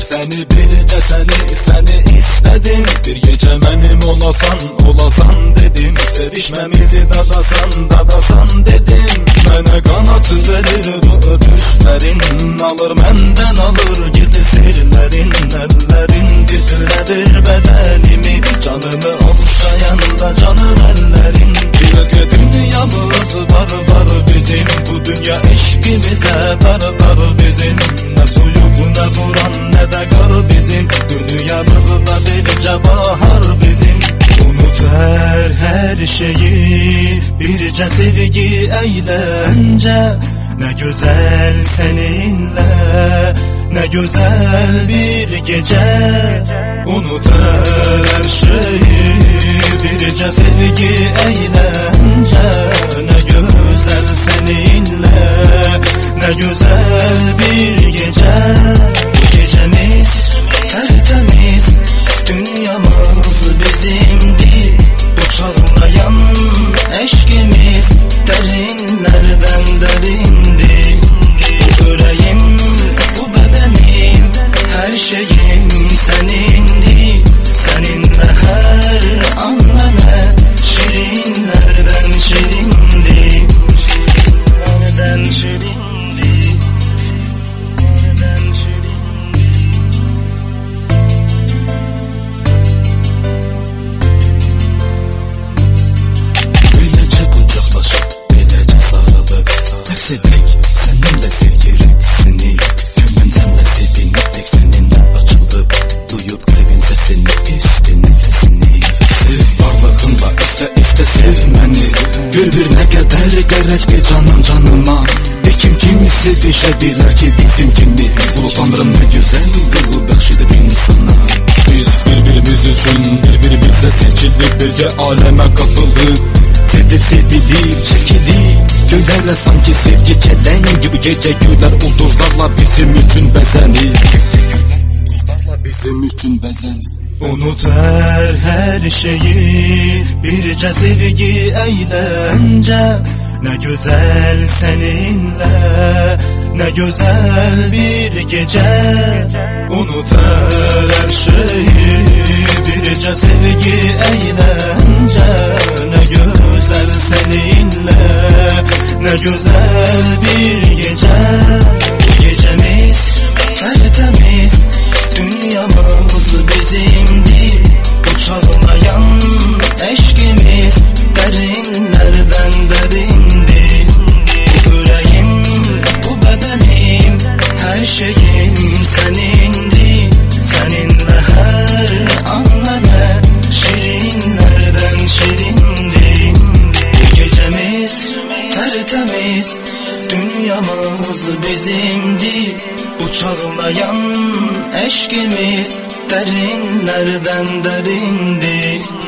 seni bircə səni istedim. Bir gece benim olasan dedim. Sevişmemizi dadasan dedim. Mənə qanat verir bu öpüşlerin, alır məndən alır gizli sirlerin. Ellerin titrədir bedenimi, canımı okşayanda canım ellerin. Bir özgə dünyamız var bizim, bu dünya eşkimize dar bizim. Ne soyuq ne buran ne de kar bizim, dünyamızda bircə bahar bizim. Unut her şeyi, bircə sevgi eğlence. Ne güzel seninle, ne güzel bir gece. Unut her şeyi, bircə sevgi eğlence. Ne güzel seninle, ne güzel bir gece. Gecemiz tertemiz, dünyamız bizimdi. Bu çağlayan eşkimiz derinlerden derindi. Bu yüreğim, bu bedenim, her şeyim senindi. Seninle her an bana şirinlerden şirindi. Şirinlerden şirindi. Nereden şirindi. Böylece kucaklaşıp, böylece sarılıp, tek seninle sevgi rüksini. Gönlüm senle sevinip, tek seninle açılıp, duyup kalbin sesini, iste nefesini. Sev varlığınla, iste sev beni. Gör bir ne kadar gerekli canıma. Bir kimi sevişebilir ki bizim kimi. Bu Tanrım ne güzel ruhu bəxşidir insana. Biz birbirimiz üçün birbirimizle seçilip, birce aleme kapılıb, sevilip çekilip. Göylərlə sanki sevgi çələngi, bu gece göylər ulduzlarla bizim üçün bəzənir. Bizim üçün bəzənir. Unut her şeyi, bircə sevgi eğlence. Ne güzel seninle, ne güzel bir gece. Unut her şeyi, bircə sevgi eğlence. Ne güzel seninle, ne güzel bir gece. Gecemiz tertemiz, dünyamız bizimdi. Bu çağlayan eşkimiz derinlerden derindi. Bu yüreğim, bu bedenim, her şeyim senindi. Seninle her an bana şirinlerden şirindi. Bu gecemiz tertemiz, dünyamız bizimdi. Bu çağlayan eşkimiz derinlerden derindi.